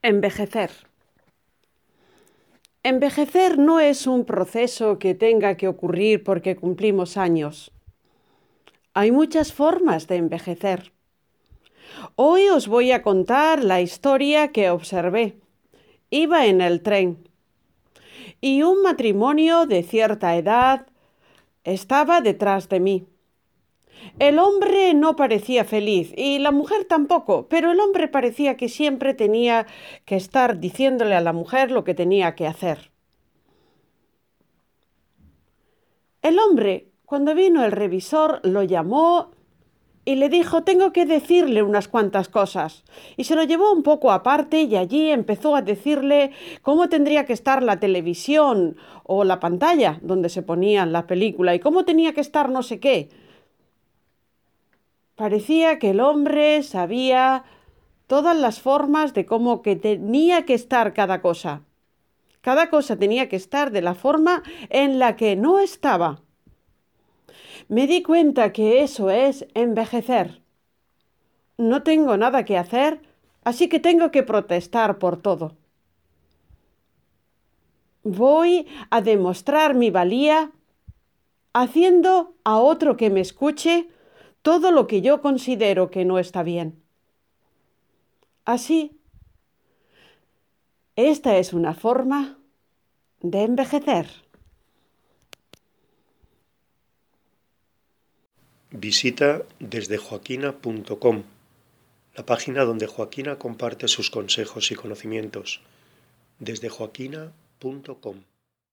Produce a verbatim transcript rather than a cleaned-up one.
Envejecer. Envejecer no es un proceso que tenga que ocurrir porque cumplimos años. Hay muchas formas de envejecer. Hoy os voy a contar la historia que observé. Iba en el tren y un matrimonio de cierta edad estaba detrás de mí. El hombre no parecía feliz y la mujer tampoco, pero el hombre parecía que siempre tenía que estar diciéndole a la mujer lo que tenía que hacer. El hombre, cuando vino el revisor, lo llamó y le dijo: tengo que decirle unas cuantas cosas. Y se lo llevó un poco aparte y allí empezó a decirle cómo tendría que estar la televisión o la pantalla donde se ponían la película y cómo tenía que estar no sé qué. Parecía que el hombre sabía todas las formas de cómo que tenía que estar cada cosa. Cada cosa tenía que estar de la forma en la que no estaba. Me di cuenta que eso es envejecer. No tengo nada que hacer, así que tengo que protestar por todo. Voy a demostrar mi valía haciendo a otro que me escuche todo lo que yo considero que no está bien. Así, esta es una forma de envejecer. Visita desdejoaquina punto com, la página donde Joaquina comparte sus consejos y conocimientos. desdejoaquina punto com